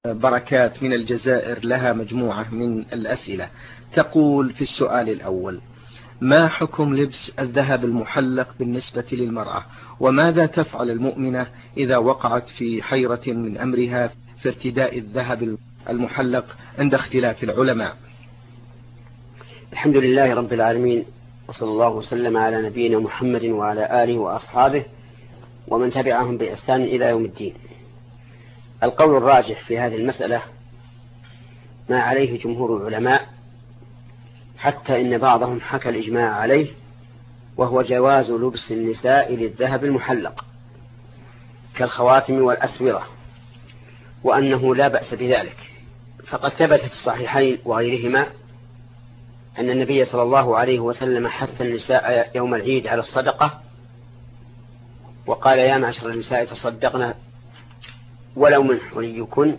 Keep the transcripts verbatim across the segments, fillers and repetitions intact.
بركات من الجزائر لها مجموعة من الأسئلة. تقول في السؤال الأول: ما حكم لبس الذهب المحلق بالنسبة للمرأة؟ وماذا تفعل المؤمنة إذا وقعت في حيرة من أمرها في ارتداء الذهب المحلق عند اختلاف العلماء؟ الحمد لله رب العالمين، وصلى الله وسلم على نبينا محمد وعلى آله وأصحابه ومن تبعهم بإحسان إلى يوم الدين. القول الراجح في هذه المسألة ما عليه جمهور العلماء، حتى إن بعضهم حكى الإجماع عليه، وهو جواز لبس النساء للذهب المحلق كالخواتم والأسورة، وأنه لا بأس بذلك. فقد ثبت في الصحيحين وغيرهما أن النبي صلى الله عليه وسلم حث النساء يوم العيد على الصدقة، وقال: يا معشر النساء تصدقنا ولو من حليكن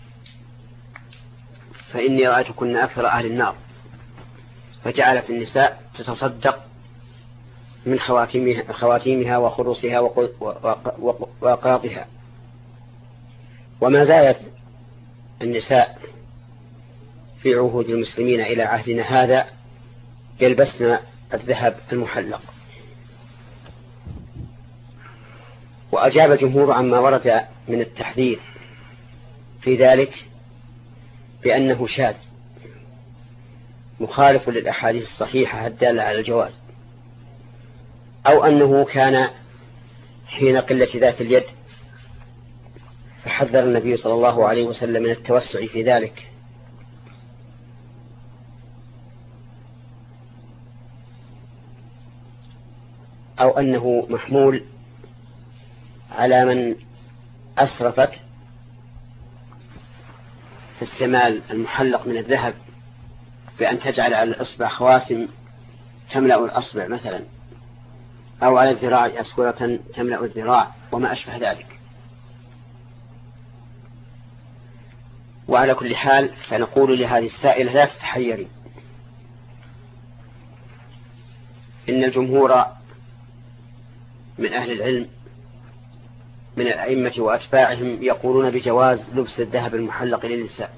فإني رأيتكن أكثر أهل النار. فجعلت النساء تتصدق من خواتيمها, خواتيمها وخروصها وأقراطها. وما زالت النساء في عهود المسلمين إلى عهدنا هذا يلبسن الذهب المحلق. وأجاب الجمهور عما ورد من التحذير في ذلك بأنه شاذ مخالف للأحاديث الصحيحة الدالة على الجواز، أو أنه كان حين قلة ذات اليد فحذر النبي صلى الله عليه وسلم من التوسع في ذلك. أو أنه محمول على من أسرفت في استعمال المحلق من الذهب بأن تجعل على الإصبع خواتم تملأ الأصبع مثلا، أو على الذراع أسورة تملأ الذراع وما أشبه ذلك. وعلى كل حال فنقول لهذه السائلة: لا تتحيري، إن الجمهور من أهل العلم من الأئمة وأتباعهم يقولون بجواز لبس الذهب المحلق للنساء.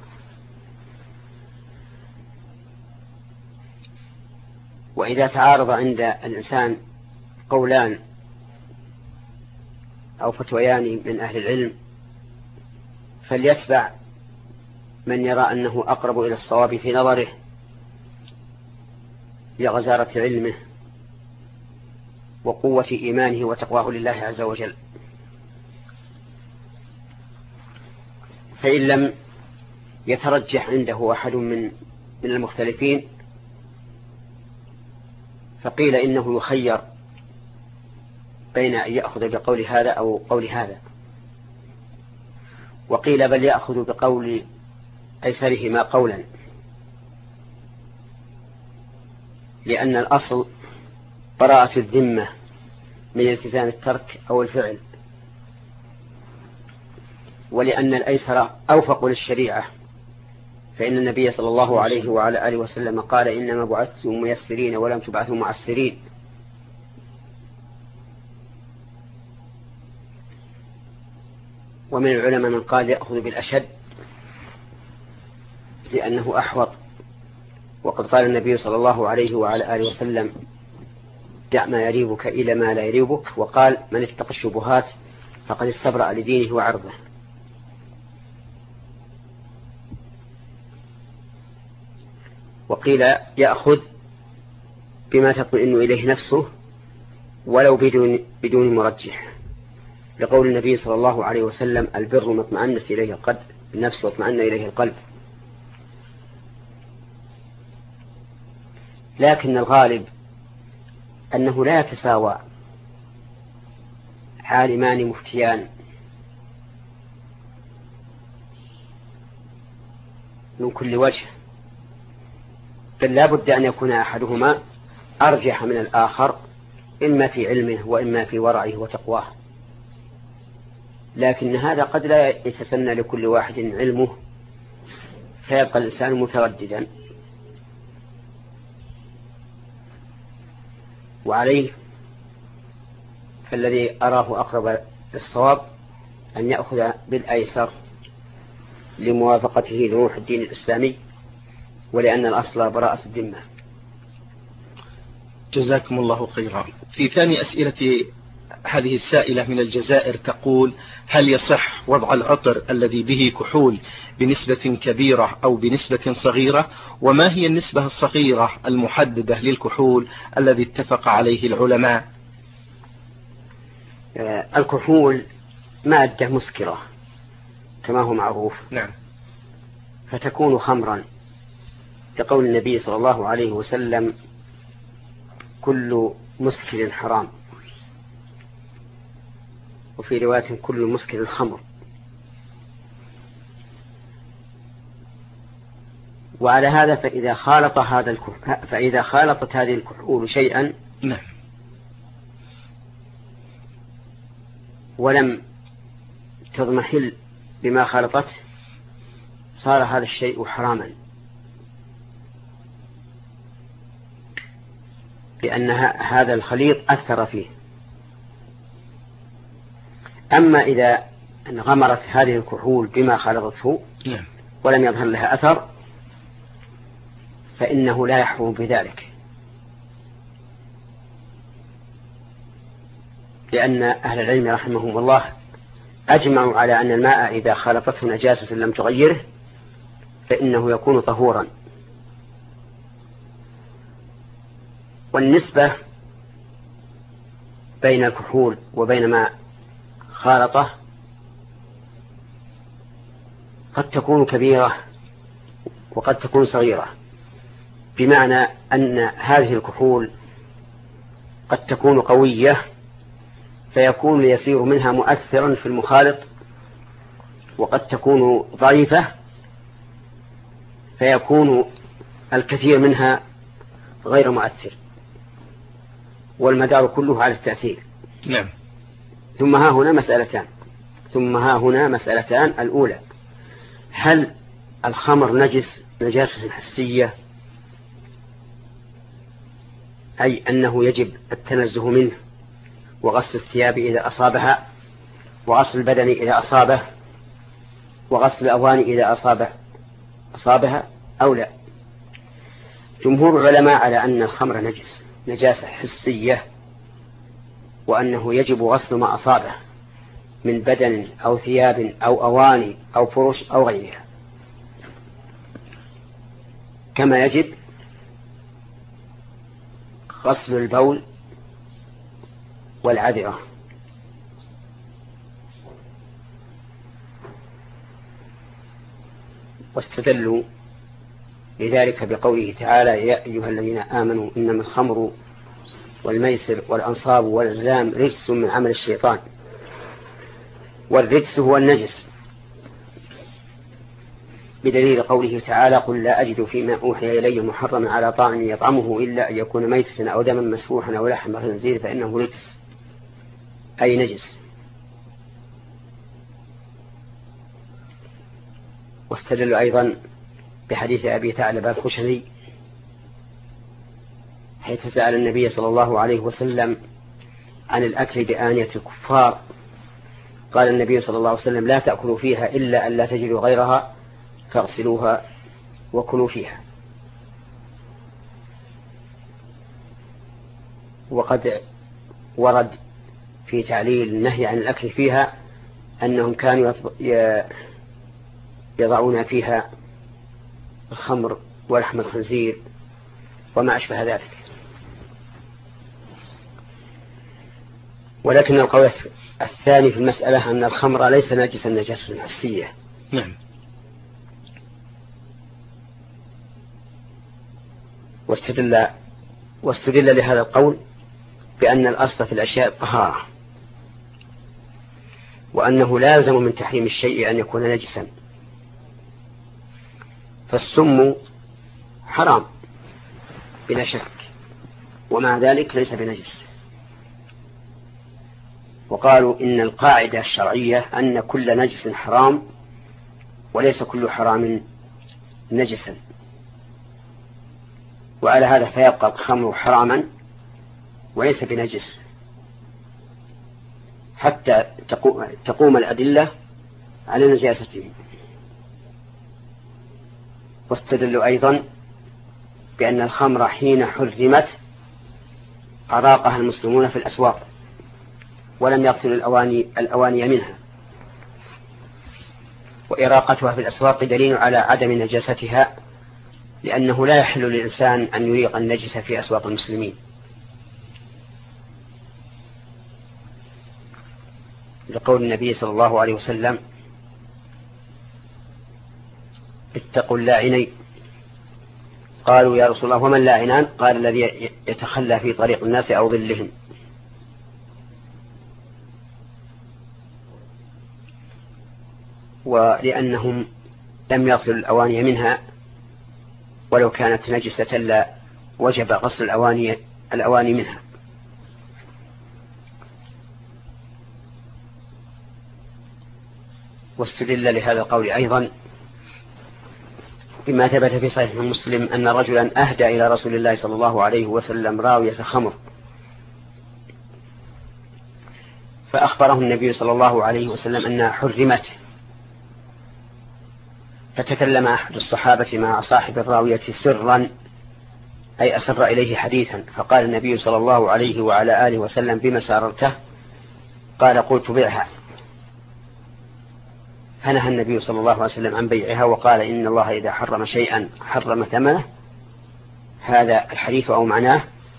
وإذا تعارض عند الإنسان قولان أو فتويان من أهل العلم فليتبع من يرى أنه أقرب إلى الصواب في نظره لغزارة علمه وقوة إيمانه وتقواه لله عز وجل. فإن لم يترجح عنده أحد من من المختلفين فقيل إنه يخير بين أن يأخذ بقول هذا أو قول هذا، وقيل بل يأخذ بقول أيسرهما قولا، لأن الأصل براءة الذمة من التزام الترك أو الفعل، ولأن الأيسر أوفق للشريعة، فإن النبي صلى الله عليه وعلى آله وسلم قال: إنما بعثتم ميسرين ولم تبعثوا معسرين. ومن العلماء من قال يأخذ بالأشد لأنه أحوط، وقد قال النبي صلى الله عليه وعلى آله وسلم: دع ما يريبك إلى ما لا يريبك، وقال: من اتقى الشبهات فقد استبرأ لدينه وعرضه. وقيل يأخذ بما تطمئن إليه نفسه ولو بدون, بدون مرجح، لقول النبي صلى الله عليه وسلم: البر ما اطمأنت إليه القلب النفس واطمأن إليه القلب. لكن الغالب أنه لا يتساوى عالمان مفتيان من كل وجه، بل لا بد أن يكون أحدهما أرجح من الآخر، إما في علمه وإما في ورعه وتقواه. لكن هذا قد لا يتسنى لكل واحد علمه، فيبقى الإنسان مترددا. وعليه فالذي أراه أقرب للصواب أن يأخذ بالأيسر لموافقته لروح الدين الإسلامي، ولأن الأصل براءة الذمة. جزاكم الله خيرا. في ثاني أسئلة هذه السائلة من الجزائر تقول: هل يصح وضع العطر الذي به كحول بنسبة كبيرة أو بنسبة صغيرة؟ وما هي النسبة الصغيرة المحددة للكحول الذي اتفق عليه العلماء؟ الكحول مادة مسكرة كما هو معروف. نعم. فتكون خمرا، لقول النبي صلى الله عليه وسلم: كل مسكر حرام، وفي رواية: كل مسكر خمر. وعلى هذا فإذا خالط هذا الكحول فإذا خالطت هذه الكحول شيئا نعم ولم تضمحل بما خالطته صار هذا الشيء حراما، لأن هذا الخليط أثر فيه. أما إذا انغمرت هذه الكحول بما خلطته ولم يظهر لها أثر فإنه لا يحرم بذلك، لأن أهل العلم رحمهم الله أجمعوا على أن الماء إذا خلطته نجاسة لم تغيره فإنه يكون طهورا. والنسبة بين الكحول وبين ما خالطه قد تكون كبيرة وقد تكون صغيرة، بمعنى أن هذه الكحول قد تكون قوية فيكون يسير منها مؤثرا في المخالط، وقد تكون ضعيفة فيكون الكثير منها غير مؤثر، والمدار كله على التأثير. نعم. ثم ها هنا مسألتان ثم ها هنا مسألتان الأولى: هل الخمر نجس نجاسة حسية، أي أنه يجب التنزه منه وغسل الثياب إذا أصابها، وغسل البدن إذا أصابه، وغسل الأواني إذا أصابه أصابها أو لا؟ جمهور العلماء على أن الخمر نجس نجاسة حسية، وأنه يجب غسل ما أصابه من بدن أو ثياب أو أواني أو فرش أو غيرها، كما يجب غسل البول والعذرة. واستدلوا لذلك بقوله تعالى: يا أيها الذين آمنوا إنما الخمر والميسر والأنصاب والأزلام رجس من عمل الشيطان، والرجس هو النجس، بدليل قوله تعالى: قل لا أجد فيما أوحي إلي محرما على طاعم يطعمه إلا أن يكون ميتة أو دما مسفوحا أو لحم خنزير فإنه رجس، أي نجس. واستدلوا أيضا بحديث أبي ثعلبة الخشني حيث سأل النبي صلى الله عليه وسلم عن الأكل بآنية الكفار، قال النبي صلى الله عليه وسلم: لا تأكلوا فيها إلا أن لا تجدوا غيرها فاغسلوها وكلوا فيها. وقد ورد في تعليل النهي عن الأكل فيها أنهم كانوا يضعون فيها الخمر ولحم الخنزير وما أشبه ذلك. ولكن القول الثاني في المسألة أن الخمر ليس نجسا نجاسة حسية. نعم. واستدل واستدل لهذا القول بأن الأصل في الأشياء الطهارة، وأنه لازم من تحريم الشيء أن يكون نجسا، فالسم حرام بلا شك ومع ذلك ليس بنجس. وقالوا إن القاعدة الشرعية أن كل نجس حرام وليس كل حرام نجسا، وعلى هذا فيبقى الخمر حراما وليس بنجس حتى تقوم الأدلة على نجاسته. واستدلوا أيضا بأن الخمر حين حرمت أراقها المسلمون في الأسواق ولم يغسلوا الأواني, الأواني منها، وإراقتها في الأسواق دليل على عدم نجاستها، لأنه لا يحل للإنسان أن يريق النجس في أسواق المسلمين، لقول النبي صلى الله عليه وسلم: اتقوا اللاعنين. قالوا: يا رسول الله وما اللاعنان؟ قال: الذي يتخلى في طريق الناس أو ظلهم. ولأنهم لم يغسلوا الأواني منها، ولو كانت نجسة لا وجب غسل الأواني, الأواني منها. واستدل لهذا القول أيضا بما ثبت في صحيح مسلم أن رجلا أهدى إلى رسول الله صلى الله عليه وسلم راوية خمر، فأخبره النبي صلى الله عليه وسلم أنها حرمت، فتكلم أحد الصحابة مع صاحب الراوية سرا، أي أسر إليه حديثا، فقال النبي صلى الله عليه وعلى آله وسلم: بما ساررته؟ قال: قلت بيعها. فنهى النبي صلى الله عليه وسلم عن بيعها، وقال: إن الله إذا حرم شيئا حرم ثمنه. هذا الحديث أو معناه.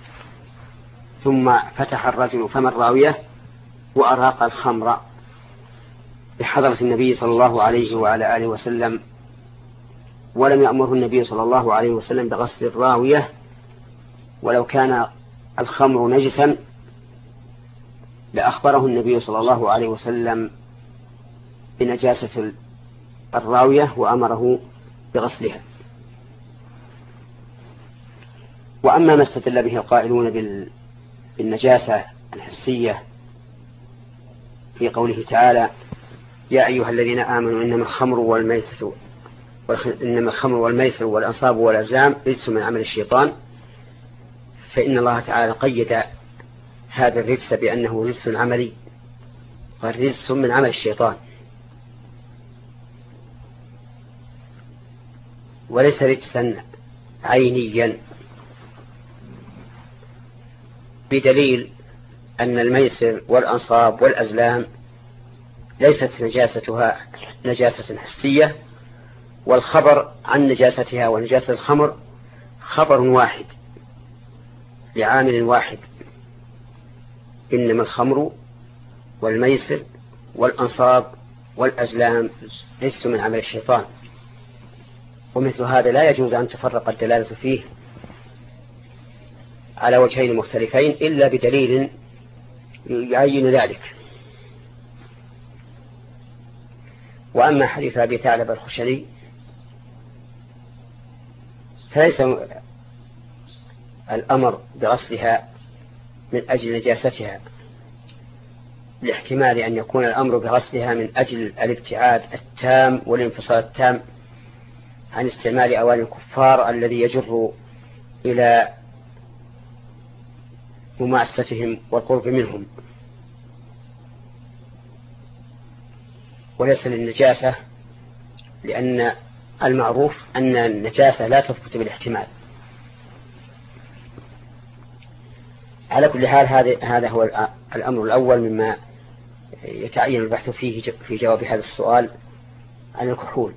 ثم فتح الرجل فم الراوية وأراق الخمر بحضرة النبي صلى الله عليه وعلى آله وسلم، ولم يأمره النبي صلى الله عليه وسلم بغسل الراوية، ولو كان الخمر نجسا لأخبره النبي صلى الله عليه وسلم بنجاسة الراوية وأمره بغسلها. وأما ما استدل به القائلون بالنجاسة الحسية في قوله تعالى: يا أيها الذين آمنوا إنما الخمر والميسر إنما الخمر والميسر والأنصاب والأزلام رجس من عمل الشيطان، فإن الله تعالى قيد هذا الرجس بأنه رجس عملي، والرجس من عمل الشيطان، وليس رجسا عينيا، بدليل أن الميسر والأنصاب والأزلام ليست نجاستها نجاسة حسية، والخبر عن نجاستها ونجاسة الخمر خبر واحد لعامل واحد: إنما الخمر والميسر والأنصاب والأزلام رجس من عمل الشيطان. ومثل هذا لا يجوز أن تفرق الدلالة فيه على وجهين مختلفين إلا بدليل يعين ذلك. وأما حديث أبي ثعلبة الخشني فليس الأمر بغسلها من أجل نجاستها، لاحتمال أن يكون الأمر بغسلها من أجل الابتعاد التام والانفصال التام عن استعمال أواني الكفار الذي يجر إلى مماستهم والقرب منهم، وليس للنجاسة، لأن المعروف أن النجاسة لا تثبت بالاحتمال. على كل حال هذا هو الأمر الأول مما يتعين البحث فيه في جواب هذا السؤال عن الكحول.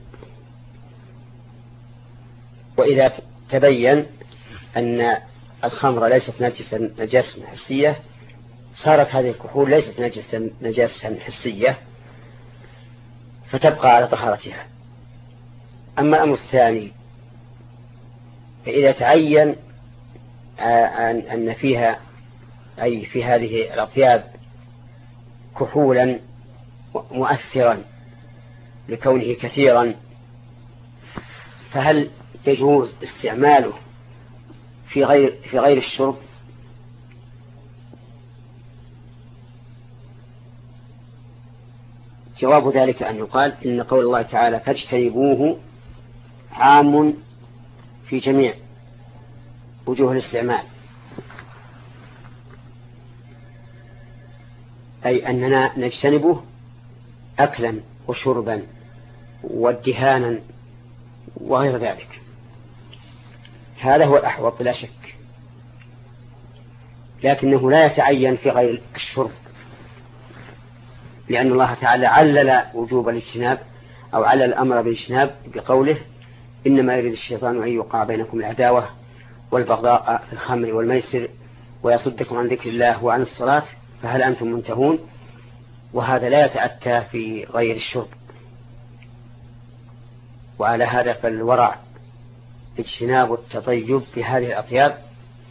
وإذا تبين أن الخمر ليست نجسة نجاسة حسية صارت هذه الكحول ليست نجسة نجاسة حسية فتبقى على طهارتها. أما الأمر الثاني فإذا تعين أن فيها أي في هذه الأطياب كحولا مؤثرا لكونه كثيرا، فهل يجوز استعماله في غير في غير الشرب؟ جواب ذلك أن يقال إن قول الله تعالى فاجتنبوه عام في جميع وجوه الاستعمال، أي أننا نجتنبه أكلا وشربا وادهانا وغير ذلك. هذا هو الأحوط بلا شك، لكنه لا يتعين في غير الشرب، لأن الله تعالى علل وجوب الاجتناب أو علل الأمر بالاجتناب بقوله إنما يريد الشيطان أن يوقع بينكم العداوة والبغضاء في الخمر والميسر ويصدكم عن ذكر الله وعن الصلاة فهل أنتم منتهون. وهذا لا يتأتى في غير الشرب. وعلى هذا فالورع اجتناب التطيب في هذه الأطياب،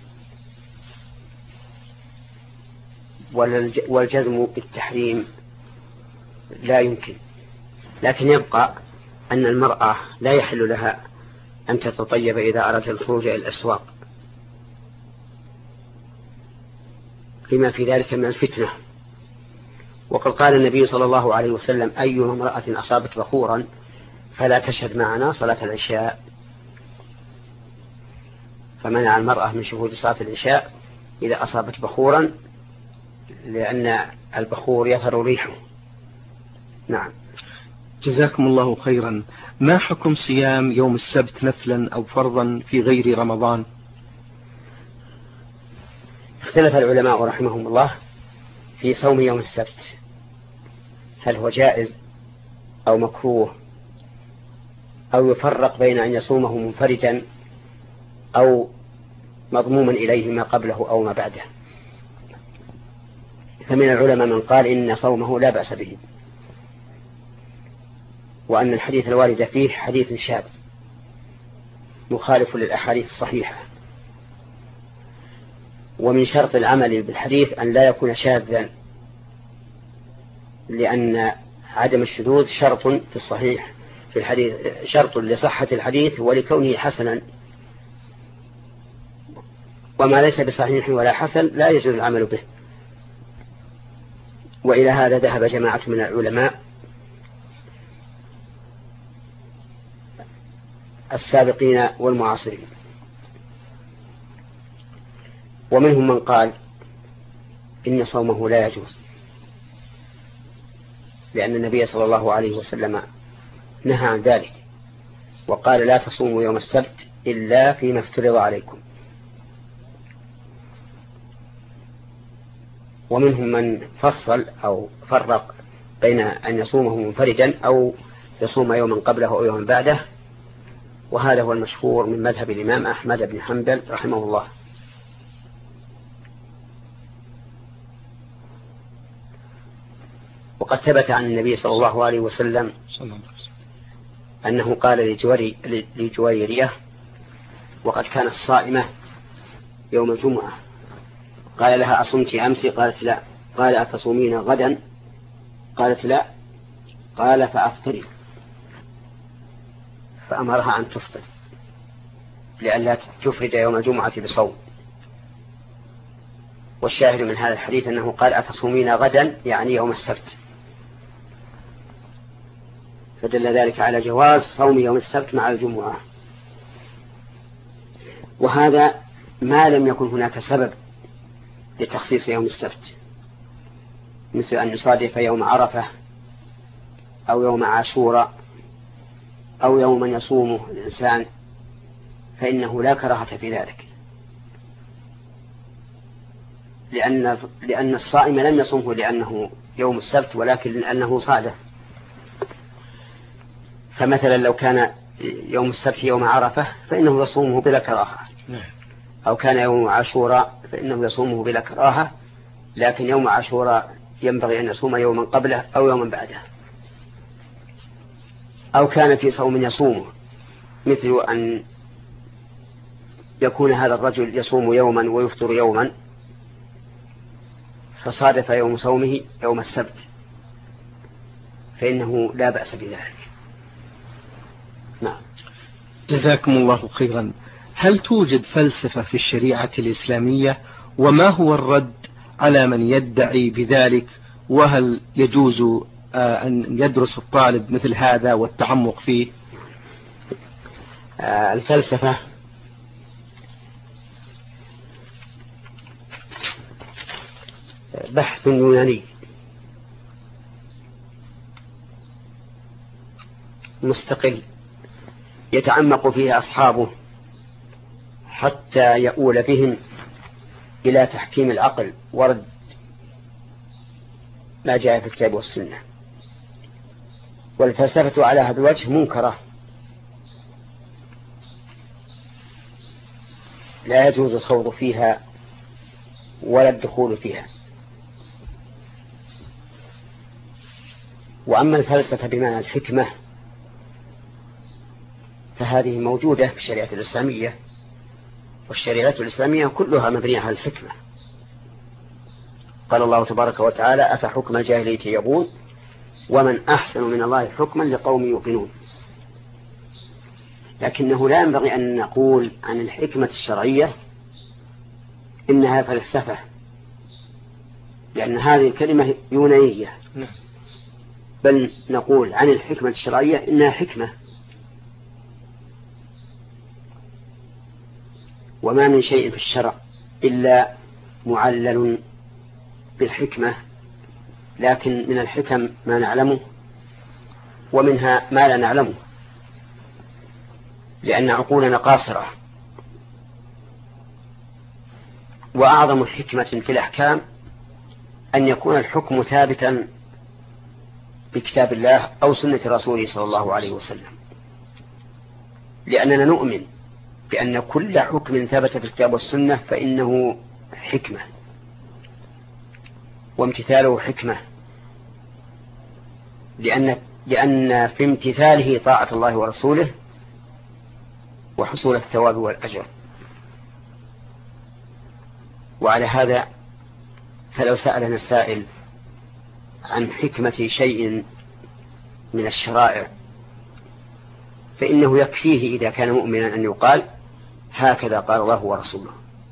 والجزم بالتحريم لا يمكن. لكن يبقى أن المرأة لا يحل لها أن تتطيب إذا أردت الخروج إلى الأسواق لما في ذلك من الفتنة. وقد قال النبي صلى الله عليه وسلم أي امرأة أصابت بخورا فلا تشهد معنا صلاة العشاء، فمنع المرأة من شهود صلاة العشاء إذا أصابت بخورا، لأن البخور يظهر ريحه. نعم. جزاكم الله خيرا. ما حكم صيام يوم السبت نفلا أو فرضا في غير رمضان؟ اختلف العلماء رحمهم الله في صوم يوم السبت، هل هو جائز أو مكروه أو يفرق بين أن يصومه منفردا أو مضموما إليه ما قبله أو ما بعده. فمن العلماء من قال إن صومه لا بأس به، وأن الحديث الوارد فيه حديث شاذ مخالف للأحاديث الصحيحة. ومن شرط العمل بالحديث أن لا يكون شاذا، لأن عدم الشذوذ شرط في الصحيح في الحديث، شرط لصحة الحديث ولكونه حسنا، وما ليس بصحيح ولا حسن لا يجوز العمل به. وإلى هذا ذهب جماعة من العلماء السابقين والمعاصرين. ومنهم من قال إن صومه لا يجوز، لأن النبي صلى الله عليه وسلم نهى عن ذلك وقال لا تصوموا يوم السبت إلا فيما افترض عليكم. ومنهم من فصل أو فرق بين أن يصومه منفردا أو يصوم يوما قبله أو يوما بعده، وهذا هو المشهور من مذهب الإمام أحمد بن حنبل رحمه الله. وقد ثبت عن النبي صلى الله عليه وسلم أنه قال لجويري لجويرية وقد كانت صائمة يوم الجمعة، قال لها أصمت أمس؟ قالت لا. قال أتصومين غدا؟ قالت لا. قال فأفطري، فأمرها أن تفطر لئلا تفرد يوم الجمعة بصوم. والشاهد من هذا الحديث أنه قال أتصومين غدا يعني يوم السبت، فدل ذلك على جواز صوم يوم السبت مع الجمعة. وهذا ما لم يكن هناك سبب لتخصيص يوم السبت، مثل أن يصادف يوم عرفة أو يوم عاشوراء أو يوما يصومه الإنسان، فإنه لا كراهة في ذلك، لأن لأن الصائم لم يصومه لأنه يوم السبت، ولكن لأنه صادف. فمثلا لو كان يوم السبت يوم عرفة فإنه يصومه بلا كراهة، أو كان يوم عاشوراء فإنه يصومه بلا كراهة، لكن يوم عاشوراء ينبغي أن يصوم يوما قبله أو يوما بعده. أو كان في صوم يصومه، مثل أن يكون هذا الرجل يصوم يوما ويفطر يوما، فصادف يوم صومه يوم السبت، فإنه لا بأس بذلك. نعم. جزاكم الله خيرا. هل توجد فلسفة في الشريعة الإسلامية؟ وما هو الرد على من يدعي بذلك؟ وهل يجوز أن يدرس الطالب مثل هذا والتعمق فيه؟ الفلسفة بحث يوناني مستقل يتعمق فيها أصحابه حتى يؤول بهم إلى تحكيم العقل ورد ما جاء في الكتاب والسنة. والفلسفة على هذا الوجه منكرة، لا يجوز الخوض فيها ولا الدخول فيها. وأما الفلسفة بمعنى الحكمة فهذه موجودة في الشريعة الإسلامية، والشريعة الإسلامية كلها مبنية على الحكمة. قال الله تبارك وتعالى: أفحكم الجاهلية يبغون ومن أحسن من الله حكما لقوم يوقنون. لكنه لا ينبغي أن نقول عن الحكمة الشرعية إنها فلسفة، لأن هذه الكلمة يونانية، بل نقول عن الحكمة الشرعية إنها حكمة. وما من شيء في الشرع إلا معلل بالحكمة، لكن من الحكم ما نعلمه ومنها ما لا نعلمه، لأن عقولنا قاصرة. وأعظم حكمة في الأحكام أن يكون الحكم ثابتا بكتاب الله أو سنة رسوله صلى الله عليه وسلم، لأننا نؤمن بأن كل حكم ثبت في الكتاب والسنة فإنه حكمة، وامتثاله حكمة، لأن لأن في امتثاله طاعة الله ورسوله وحصول الثواب والأجر. وعلى هذا فلو سألنا السائل عن حكمة شيء من الشرائع فإنه يكفيه إذا كان مؤمنا أن يقال: هكذا قال الله ورسوله،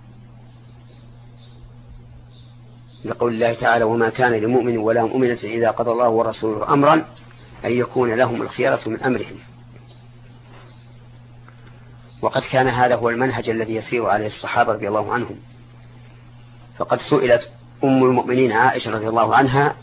لقول الله تعالى: وما كان لمؤمن ولا مؤمنة إذا قضى الله ورسوله أمرا أن يكون لهم الخيرة من أمرهم. وقد كان هذا هو المنهج الذي يسير عليه الصحابة رضي الله عنهم. فقد سئلت أم المؤمنين عائشة رضي الله عنها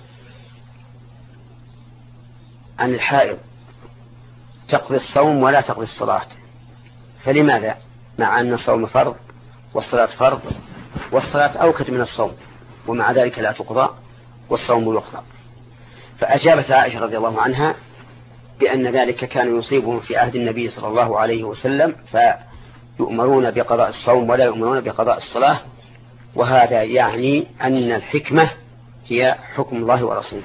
عن الحائض: تقضي الصوم ولا تقضي الصلاة، فلماذا؟ مع أن الصوم فرض والصلاة فرض، والصلاة أوكد من الصوم، ومع ذلك لا تقضى والصوم يقضى. فأجابت عائشة رضي الله عنها بأن ذلك كان يصيبهم في عهد النبي صلى الله عليه وسلم، فيؤمرون بقضاء الصوم ولا يؤمرون بقضاء الصلاة، وهذا يعني أن الحكمة هي حكم الله ورسوله.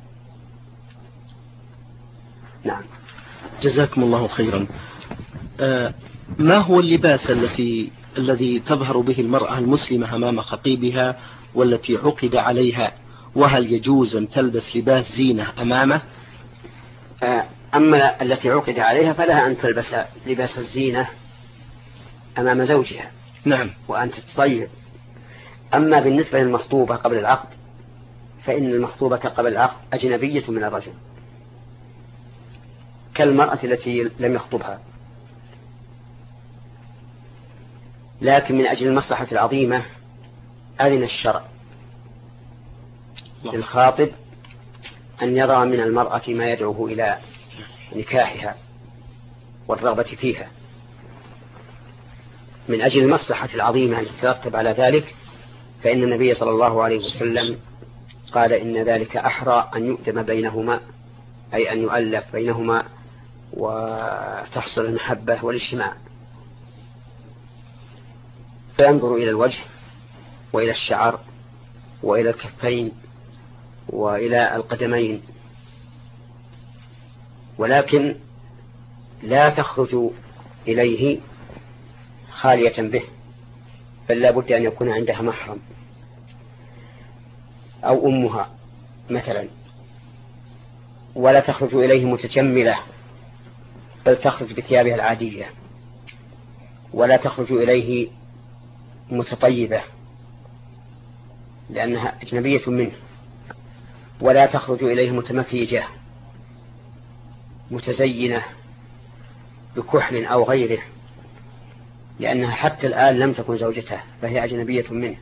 نعم. جزاكم الله خيرا. آه ما هو اللباس التي الذي تظهر به المرأة المسلمة أمام خطيبها والتي عقد عليها، وهل يجوز أن تلبس لباس زينة أمامه؟ آه أما التي عقد عليها فلها أن تلبس لباس الزينة أمام زوجها، نعم، وأن تتطيب. أما بالنسبة للمخطوبة قبل العقد فإن المخطوبة قبل العقد أجنبية من الرجل كالمرأة التي لم يخطبها، لكن من أجل المصلحة العظيمة أذن الشرع للخاطب أن يرى من المرأة ما يدعوه إلى نكاحها والرغبة فيها. من أجل المصلحة العظيمة التي ترتب على ذلك، فإن النبي صلى الله عليه وسلم قال: إن ذلك أحرى أن يؤدم بينهما، أي أن يؤلف بينهما وتحصل المحبة والاجتماع. فينظر إلى الوجه وإلى الشعر وإلى الكفين وإلى القدمين، ولكن لا تخرج إليه خالية به، بل لا بد أن يكون عندها محرم أو أمها مثلا، ولا تخرج إليه متجملة، بل تخرج بثيابها العادية، ولا تخرج إليه متطيبة لأنها أجنبية منه، ولا تخرج إليه متمكيجة متزينة بكحل أو غيره، لأنها حتى الآن لم تكن زوجته فهي أجنبية منه.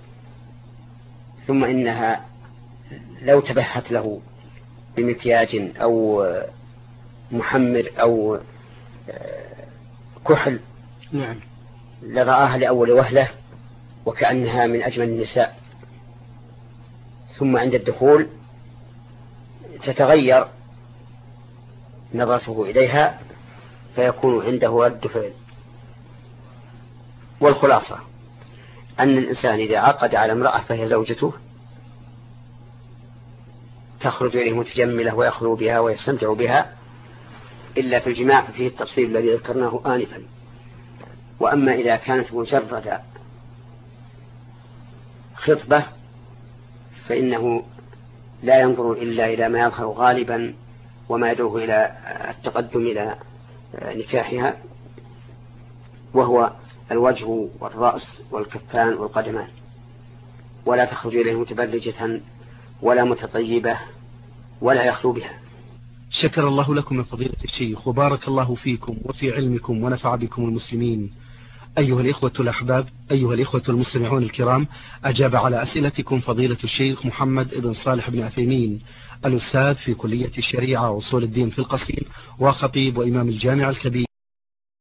ثم إنها لو تبهت له بمكياج أو محمر أو كحل نعم لرآها لأول وهلة وكأنها من أجمل النساء، ثم عند الدخول تتغير نظرته إليها فيكون عنده رد فعل. والخلاصة أن الإنسان إذا عقد على امرأة فهي زوجته تخرج إليه متجملة ويخلو بها ويستمتع بها، إلا في الجماع فيه التفصيل الذي ذكرناه آنفا. وأما إذا كانت مجرد خطبة فإنه لا ينظر إلا إلى ما يظهر غالبا وما يدعوه إلى التقدم إلى نكاحها، وهو الوجه والرأس والكفان والقدمان، ولا تخرج إليه متبرجة ولا متطيبة ولا يخلو بها. شكر الله لكم من فضيلة الشيخ وبارك الله فيكم وفي علمكم ونفع بكم المسلمين. أيها الإخوة الأحباب، أيها الإخوة المستمعون الكرام، أجاب على أسئلتكم فضيلة الشيخ محمد بن صالح بن عثيمين، الأستاذ في كلية الشريعة وأصول الدين في القصيم وخطيب وإمام الجامع الكبير.